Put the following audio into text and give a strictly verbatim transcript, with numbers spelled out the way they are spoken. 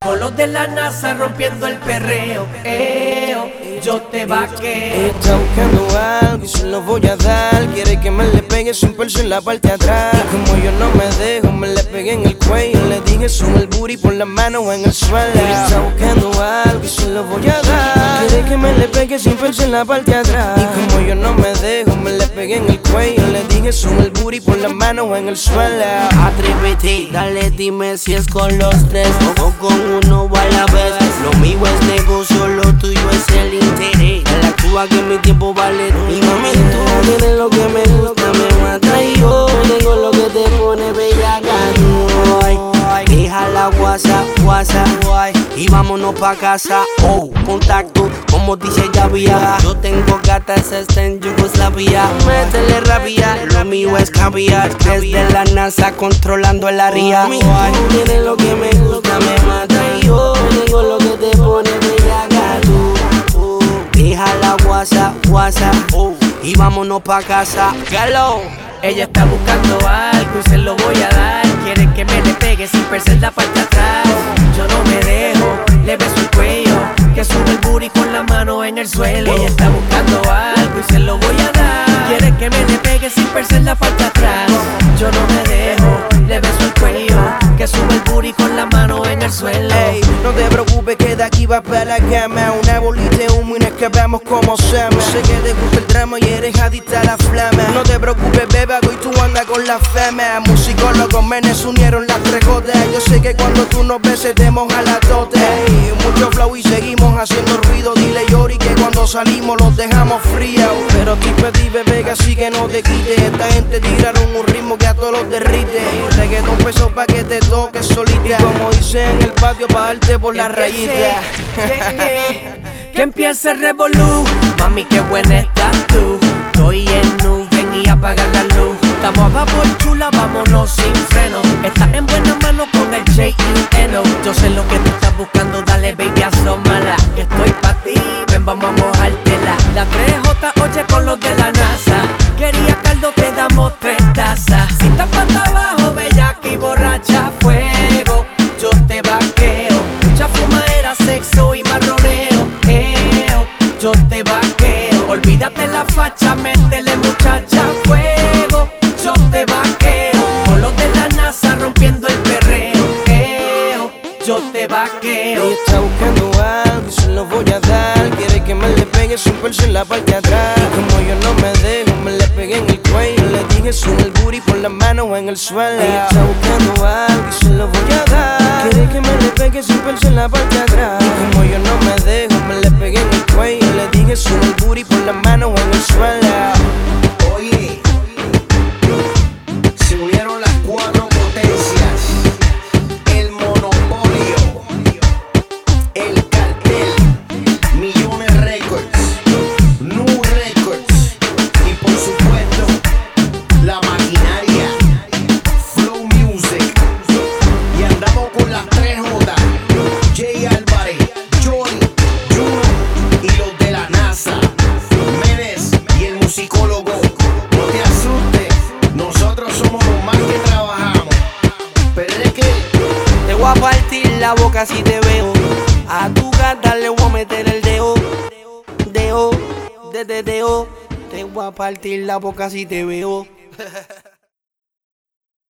Con los de la NASA rompiendo el perreo, eo, yo te vaqueo. Está buscando algo y se lo voy a dar. Quiere que me le pegue sin perso en la parte de atrás. Y como yo no me dejo, me le pegué en el cuello. Le dije sube el booty por la mano en el suelo. Está buscando algo y se lo voy a dar. Quiere que me le pegue sin perso en la parte de atrás. Y como yo no me dejo, me le pegué en el cuello. Le dije sube el booty por la mano en el suelo. Atrévete, dale dime si es con los tres o con uno a la vez. Lo mío es negocio, lo tuyo es el interés. La actúa que mi tiempo vale. Y mami, tú tienes lo que me gusta, me mata. Y yo tengo lo que te pone bellaca. Deja la guasa, guasa, y vámonos pa' casa. Oh, contacto, como dice Yavia. Yo tengo gatas, está en Yugoslavia. Métele rabia, lo mío es caviar. Desde la NASA controlando el área. Mami, tú tienes lo que me gusta, me mata. Y yo tengo lo que te pone bellaca. Tú, deja la guasa, guasa, y vámonos pa' casa. Galo. Ella está buscando algo y se lo voy a dar. Quiere que me le pegue sin perder la parte atrás. Yo no me dejo, le beso el cuello, que sube el booty con la mano en el suelo. Ella está buscando algo y se lo voy a dar. Quiere que me le pegue sin perder la parte atrás. Yo no me dejo, le beso el cuello, que sube el booty con la mano en el suelo. Ey, no te preocupes que de aquí va para la cama. Una bolita de humo y nos escapamos como Sama. Sé que te gusta el drama y eres adicta a la flama. No te preocupes, beba, y tú andas con la fama. Musicólogos menes unieron las tres gotas. Yo sé que cuando tú nos beses te moja la tote. Ey, mucho flow y seguimos haciendo ruido. Dile Yori que cuando salimos los dejamos fríos. Pero ti pedí, bebé, que así que no te quites. Esta gente tiraron un ritmo que a todos los derrite. Reggaetón peso pa' que te toques solita. Como dice en el patio, pa' darte por la rayita. Que empiece el revolú. Mami, qué buena estás tú. Estoy en nube y apagar la luz. Estamos a vapor chula, vámonos sin freno. Estás en buenas manos con el J y Eno. Yo sé lo que tú estás buscando, dale baby, asómala. Que estoy pa' ti, ven vamos a mojártela. La tres J, oye con los de la NASA. Quería caldo, te damos tres tazas. Si estás pata abajo, bellaca y borracha, fuego, yo te vaqueo. Mucha fumadera, sexo y marroneo, eo, yo te vaqueo. Olvídate la facha, métele muchacha, fuego, yo te vaqueo. Con los de la NASA rompiendo el perreo, eo, yo te vaqueo. Ella está buscando algo y se lo voy a dar. Quiere que me le pegue sin perso en la parte de atrás. Y como yo no me dejo, me le pegué en el cuello. Le dije sube el booty por la mano en el suelo. Ella está buscando algo y se lo voy a dar. Quiere que me le pegue sin perso en la parte de atrás. Y como yo no me dejo, me le pegué en el cuello. Le dije sube el booty por la mano en el suelo. Oye, se unieron las cuatro potencias: el monopolio, el cartel, Millones Records, New Records y por supuesto la maquinaria, Flow Music. Y andamos con las tres J: Jay Álvarez, Johnny, Juno y los de la NASA, Menes y el musicólogo. No te asustes, nosotros somos los más que trabajamos. Pero es que Te voy a partir la boca si te veo. A tu gata le voy a meter el dedo. Dedo, de, de, dedo. Te voy a partir la boca si te veo.